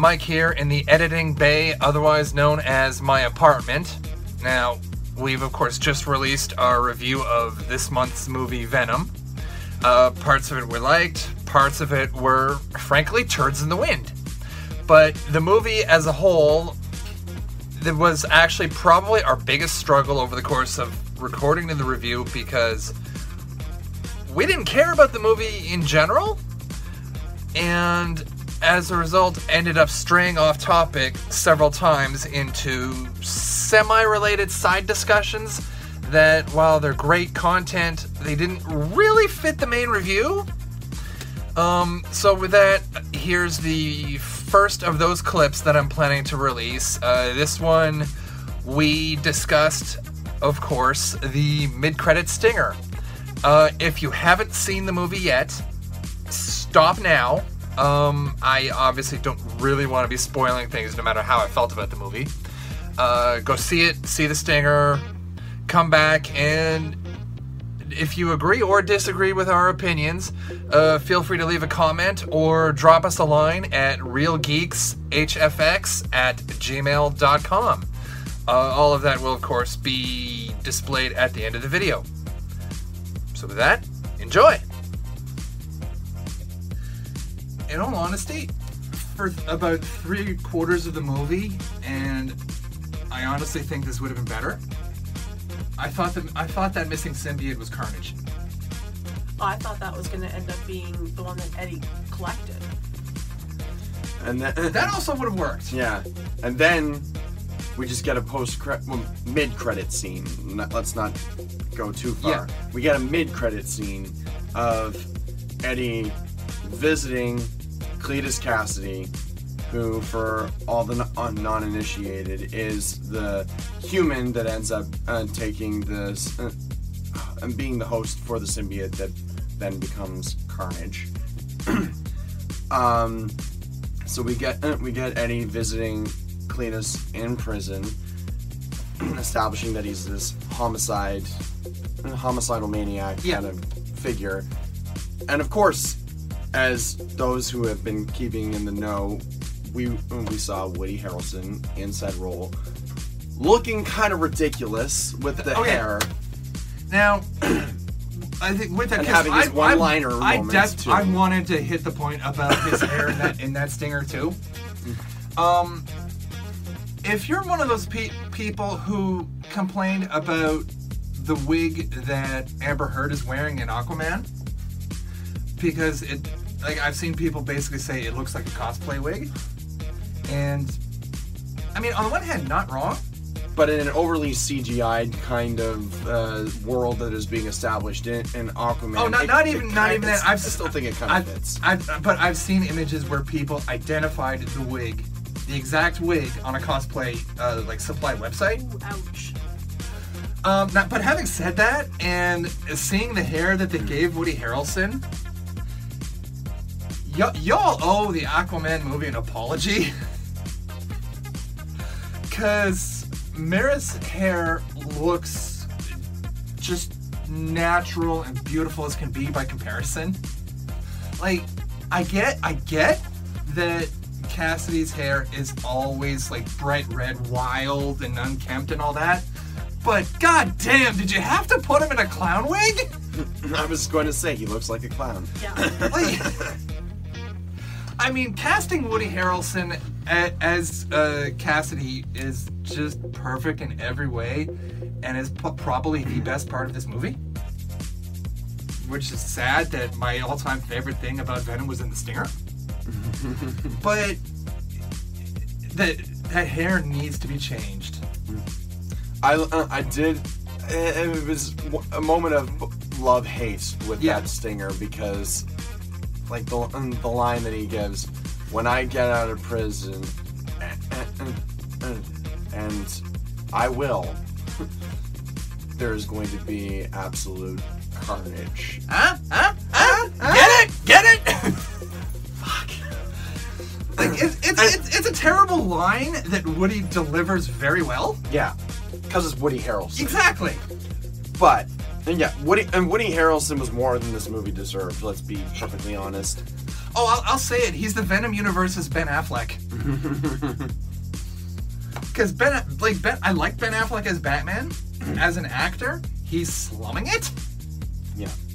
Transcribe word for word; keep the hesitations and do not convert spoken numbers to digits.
Mike here in the editing bay, otherwise known as my apartment. Now, we've of course just released our review of this month's movie Venom. Uh, parts of it we liked, parts of it were, frankly, turds in the wind. But the movie as a whole, that was actually probably our biggest struggle over the course of recording the review, because we didn't care about the movie in general, and as a result ended up straying off topic several times into semi-related side discussions that, while they're great content, they didn't really fit the main review. Um, so with that, here's the first of those clips that I'm planning to release. Uh, this one, we discussed, of course, the mid-credit stinger. Uh, if you haven't seen the movie yet, stop now. Um, I obviously don't really want to be spoiling things no matter how I felt about the movie. Uh, go see it, see the stinger, come back, and if you agree or disagree with our opinions, uh, feel free to leave a comment or drop us a line at realgeekshfx at gmail dot com. Uh, all of that will, of course, be displayed at the end of the video. So with that, enjoy! In all honesty, for about three quarters of the movie, and I honestly think this would have been better, I thought that I thought that missing symbiote was Carnage. Oh, I thought that was going to end up being the one that Eddie collected. And then, that also would have worked. Yeah, and then we just get a post well, mid credit scene. Not, let's not go too far. Yeah. We get a mid credit scene of Eddie visiting Cletus Cassidy, who, for all the non-initiated, is the human that ends up uh, taking this uh, and being the host for the symbiote that then becomes Carnage. um, so we get uh, we get Eddie visiting Cletus in prison, establishing that he's this homicide, homicidal maniac yeah. kind of figure, and of course, as those who have been keeping in the know, we we saw Woody Harrelson in said role, looking kind of ridiculous with the okay. hair. Now, I think with that, and having his I, one-liner I, moments I, def- too. I wanted to hit the point about his hair in that in that stinger too. Um, if you're one of those pe- people who complained about the wig that Amber Heard is wearing in Aquaman, because it, like I've seen people basically say it looks like a cosplay wig, and I mean, on the one hand, not wrong. But in an overly C G I'd kind of uh, world that is being established in, in Aquaman. Oh, not, it, not it even, kinda, not even that. I've I still think it kind I've, of fits. I've, but I've seen images where people identified the wig, the exact wig, on a cosplay uh, like supply website. Ooh, ouch. Um, not, but having said that, and seeing the hair that they gave Woody Harrelson, y- y'all owe the Aquaman movie an apology. Because Mira's hair looks just natural and beautiful as can be by comparison. Like, I get, I get that Cassidy's hair is always like bright red, wild and unkempt and all that, but goddamn, did you have to put him in a clown wig? I was going to say, he looks like a clown. Yeah. Like, I mean, casting Woody Harrelson a- as uh, Cassidy is just perfect in every way, and is p- probably the best part of this movie. Which is sad that my all-time favorite thing about Venom was in the stinger. But that that hair needs to be changed. I, uh, I did. It, it was a moment of love-hate with Yeah. that stinger, because, like, the, the line that he gives, when I get out of prison, and I will, there's going to be absolute carnage. Huh? Huh? Huh? Get it? Get it? Fuck. Like, it's, it's, it's, it's a terrible line that Woody delivers very well. Yeah, because it's Woody Harrelson. Exactly. But, and yeah, Woody and Woody Harrelson was more than this movie deserved, let's be perfectly honest. Oh, I'll, I'll say it. He's the Venom universe's Ben Affleck. Because Ben, like Ben, I like Ben Affleck as Batman. As an actor, he's slumming it. Yeah.